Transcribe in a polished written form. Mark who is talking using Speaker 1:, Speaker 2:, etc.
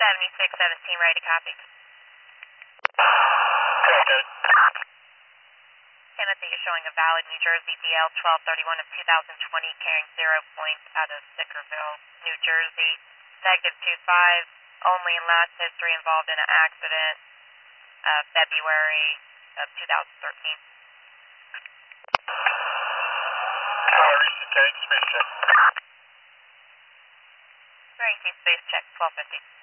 Speaker 1: 7617, ready to copy.
Speaker 2: Corrected.
Speaker 1: Timothy is showing a valid New Jersey DL 1231 of 2020 carrying 0 points out of Sickerville, New Jersey. -25, only in last history involved in an accident, February of 2013.
Speaker 2: Recent tank, space check.
Speaker 1: Recent space check, 1250.